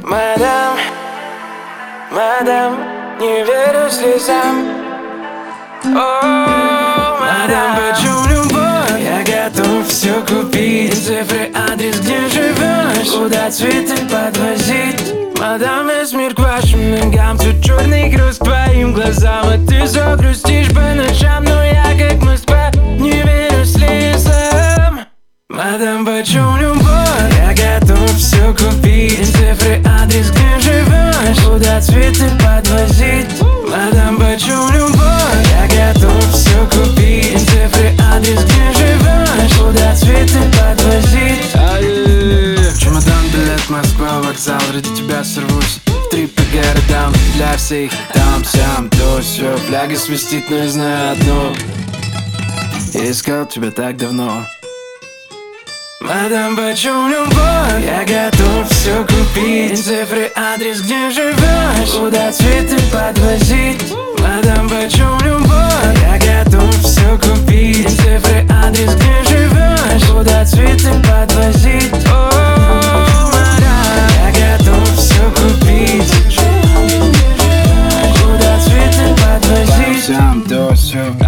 Мадам, мадам, не верю слезам. О, мадам, почему любовь? Я готов все купить. Цифры, адрес, где живешь, куда цветы подвозить. Мадам, весь мир к вашим ногам, тут черный груз к твоим глазам. И ты загрустишь по ночам, но я как Москва, не верю слезам. Мадам, почему любовь? Я готов все купить. Цифры, адрес, где живешь, куда цветы подвозить. Мадам, почему любовь? Я готов все купить. Цифры, адрес, где живешь, куда цветы подвозить. Чемодан, билет, Москва, вокзал. Ради тебя сорвусь в трип по городам. Для всех там, сям, то все. Фляга свистит, но я знаю одно: я искал тебя так давно. Мадам, почему любовь? Я готов все купить. Цифры, адрес, где живешь, куда цветы подвозить. Мадам, почему любовь? Я готов все купить. Цифры, адрес, где живешь, куда цветы подвозить. О, мадам, я готов все купить. Куда цветы подвозить. Сам до все.